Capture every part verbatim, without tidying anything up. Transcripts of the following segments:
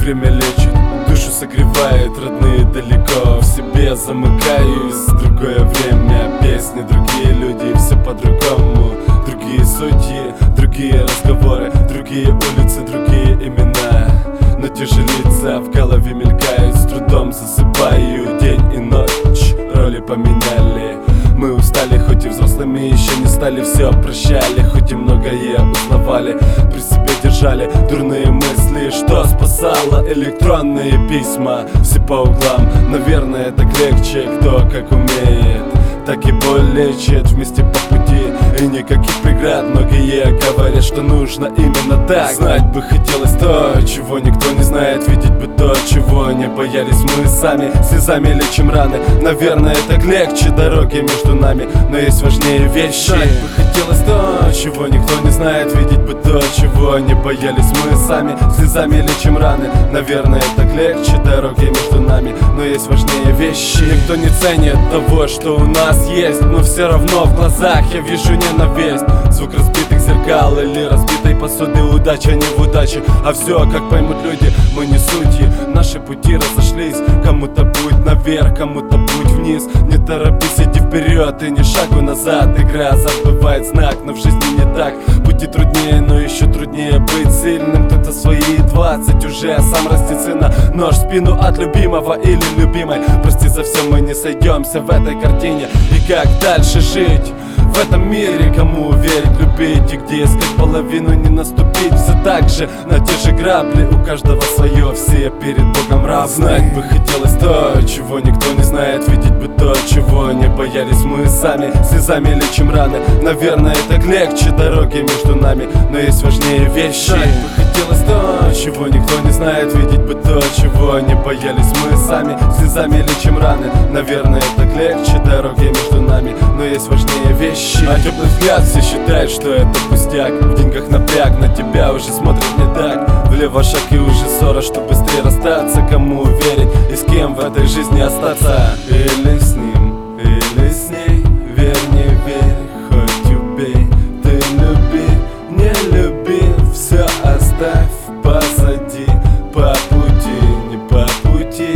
время лечит, душу согревает, родные далеко, в себе замыкаюсь. Другое время, песни, другие люди, все по-другому. Другие судьи, другие разговоры, другие улицы, другие имена. Но те же лица в голове мелькают, с трудом засыпаю. День и ночь роли поменяли. Мы устали, хоть и взрослыми еще не стали. Все прощали, хоть и многое узнавали. При себе держали дурные мысли, что спасало электронные письма. Все по углам, наверное, так легче. Кто как умеет, так и боль лечит. Вместе по пути и никаких преград. Многие говорят, что нужно именно так. Знать бы хотелось то, чего никто не знает. Видеть бы то, чего не боялись мы сами. Слезами лечим раны, наверное, так легче. Дороги между нами, но есть важнее вещи. Знать бы хотелось то, чего никто не знает. Видеть бы то, чего не боялись мы сами. Слезами лечим раны, наверное, так легче. Дороги между нами, но есть важнее вещи. Никто не ценит того, что у нас есть, но все равно в глазах я вижу ненависть. Звук разбитых зеркал или разбитой посуды. Удача не в удаче, а все, как поймут люди. Мы не судьи, наши пути разошлись. Кому-то путь наверх, кому-то путь вниз. Не торопись, иди вперед и ни шагу назад. Игра забывает знак, но в жизни не так. Пути труднее, но еще труднее быть сильным. Кто-то свои двадцать уже сам растит сына. Нож в спину от любимого или любимой. Прости за все, мы не сойдемся в этой картине. И как дальше жить в этом мире, кому верить, любить, и где искать половину, не наступить. Все так же на те же грабли, у каждого свое, все перед Богом равны. Знать бы хотелось то, чего никто не знает. Видеть бы то, чего не боялись мы сами. Слезами лечим раны, наверное, так легче. Дороги между нами, но есть важнее вещи. Знать бы хотелось то, чего никто не знает. Видеть бы то, чего не боялись мы сами. Слезами лечим раны, наверное, так легче. Дороги между нами, но есть важнее вещи. А теплый взгляд все считают, что это пустяк. В деньгах напряг, на тебя уже смотрят не так. Влево шаг и уже ссора, что быстрее расстаться. Кому верить и с кем в этой жизни остаться? Или с ним, или с ней. Верь, не верь, хоть убей. Ты люби, не люби, все оставь позади. По пути, не по пути,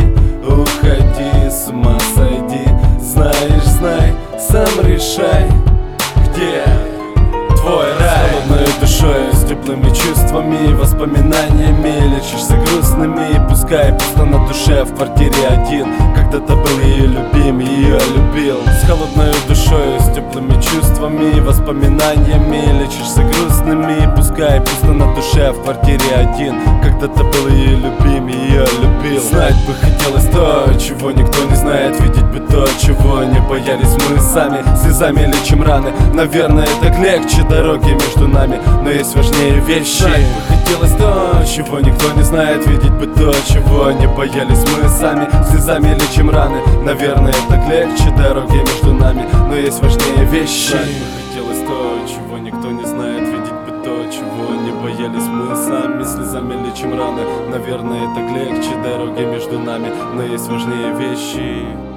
уходи, с ума сойди. Знаешь, знай, сам решай, где твой рай. С холодной душой, с теплыми чувствами и воспоминаниями. Лечишься грустными, и пускай пусто на душе. В квартире один, когда-то был ее любим, ее любил. С холодной душой, с теплыми чувствами и воспоминаниями. Лечишься грустными, и пускай пусто на душе. В квартире один, когда-то был ее любим, ее любил. Знать бы хотелось то, чего никто не знает. Видеть бы то, чего не боялись мы сами. Слезами лечим раны, наверное, так легче. Дороги между нами, но есть важнее вещи. Знать бы хотелось то, чего никто не знает. Видеть бы то, чего не боялись мы сами. Слезами лечим раны, наверное, так легче. Дороги между нами, но есть важнее вещи. Знать бы хотелось то, чего никто не знает. Видеть бы то, чего не боялись мы сами. Слезами лечим раны, наверное, так легче. Дороги между нами, но есть важнее вещи.